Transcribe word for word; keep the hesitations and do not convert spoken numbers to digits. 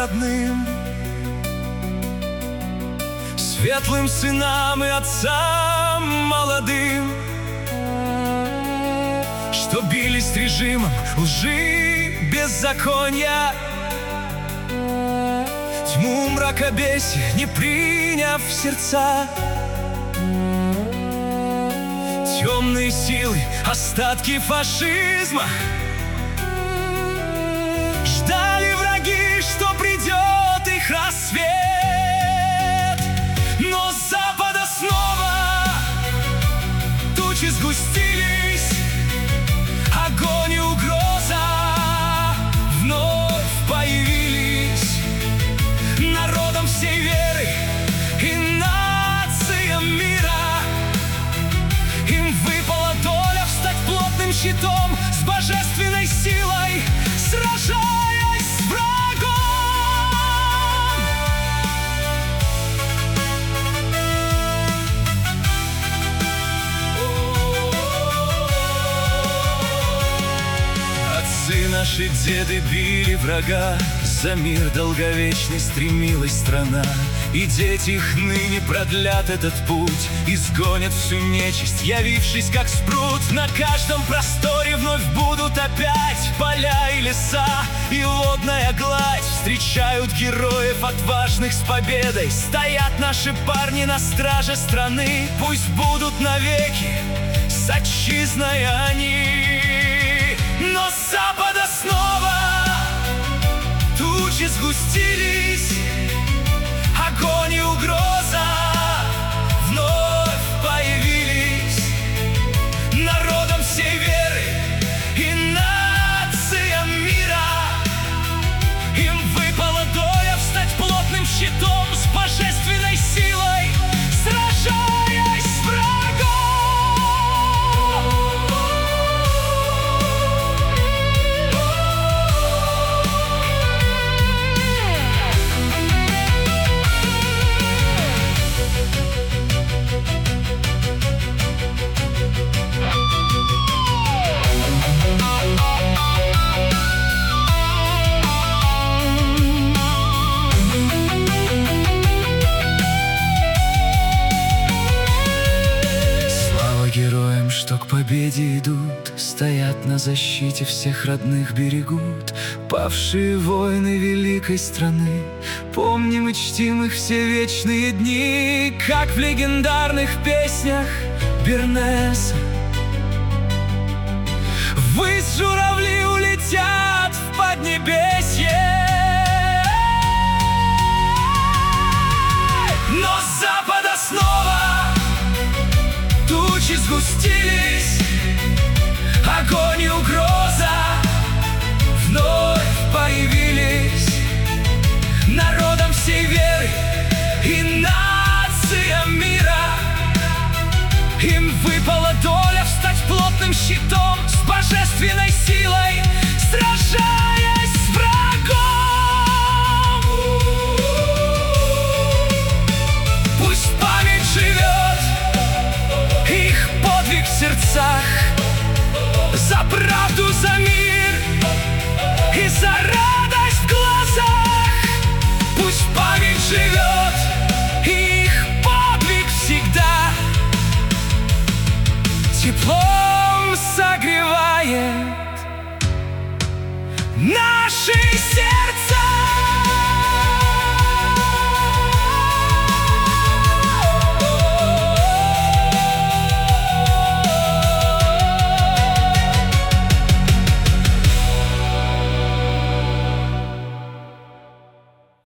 родным, светлым сынам и отцам молодым, что бились с режимом лжи, беззакония, тьму мракобесия не приняв в сердца. Темные силы, остатки фашизма ждали враги, что придет их рассвет. Но с запада снова тучи сгустились, огонь и угроза вновь появились. Народом всей веры и нациям мира им выпала доля встать плотным щитом с божественной силой, сражаясь с врагом. Отцы наши, деды били врага, за мир долговечный стремилась страна. И дети их ныне продлят этот путь, изгонят всю нечисть, явившись как спрут. На каждом просторе вновь будут опять поля и леса, и водная гладь. Встречают героев отважных с победой, стоят наши парни на страже страны. Пусть будут навеки с отчизной они. Но с запада снова тучи сгустились, огонь и угроза вновь появились. Народом всей веры и нациям мира им выпала доля встать плотным щитом с божественной силой, сражаясь с врагом. Героям, что к победе идут, стоят на защите, всех родных берегут. Павшие воины великой страны, помним и чтим их все вечные дни, как в легендарных песнях Бернеса. Ввысь журавли улетят в Поднебесье. Но с запада снова тучи сгустились, огонь и угроза вновь появились. Народом всей веры и нациям мира им выпала доля встать плотным щитом с божественной силой, сражаясь с врагом. Пусть память живет, их подвиг в сердцах, за правду, за мир и за радость в глазах. Пусть память живет, их подвиг всегда теплом согревает.